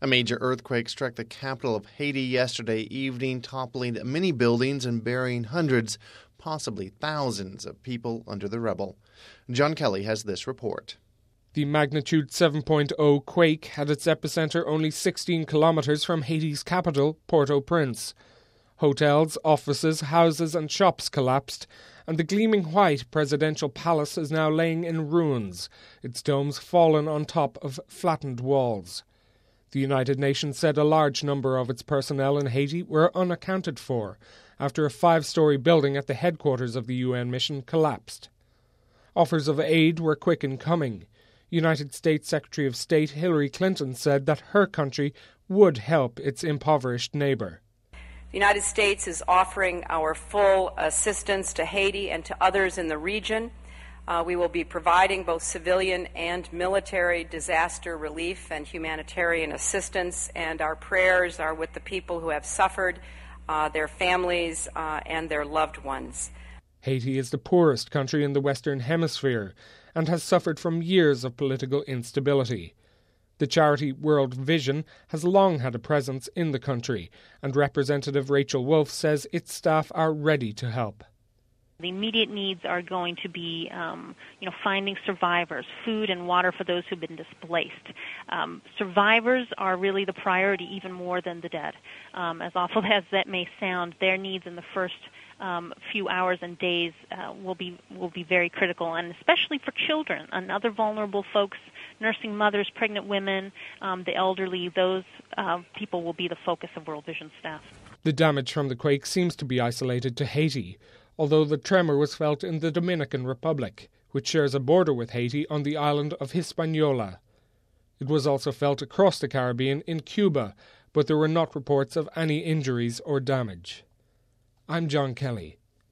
A major earthquake struck the capital of Haiti yesterday evening, toppling many buildings and burying hundreds, possibly thousands of people under the rubble. John Kelly has this report. The magnitude 7.0 quake had its epicenter only 16 kilometers from Haiti's capital, Port-au-Prince. Hotels, offices, houses and shops collapsed, and the gleaming white presidential palace is now laying in ruins, its domes fallen on top of flattened walls. The United Nations said a large number of its personnel in Haiti were unaccounted for after a 5-story building at the headquarters of the UN mission collapsed. Offers of aid were quick in coming. United States Secretary of State Hillary Clinton said that her country would help its impoverished neighbour. The United States is offering our full assistance to Haiti and to others in the region. We will be providing both civilian and military disaster relief and humanitarian assistance, and our prayers are with the people who have suffered, their families, and their loved ones. Haiti is the poorest country in the Western Hemisphere and has suffered from years of political instability. The charity World Vision has long had a presence in the country, and Representative Rachel Wolf says its staff are ready to help. The immediate needs are going to be, finding survivors, food and water for those who've been displaced. Survivors are really the priority, even more than the dead. As awful as that may sound, their needs in the first few hours and days will be very critical, and especially for children and other vulnerable folks, nursing mothers, pregnant women, the elderly. Those people will be the focus of World Vision staff. The damage from the quake seems to be isolated to Haiti, although the tremor was felt in the Dominican Republic, which shares a border with Haiti on the island of Hispaniola. It was also felt across the Caribbean in Cuba, but there were not reports of any injuries or damage. I'm John Kelly.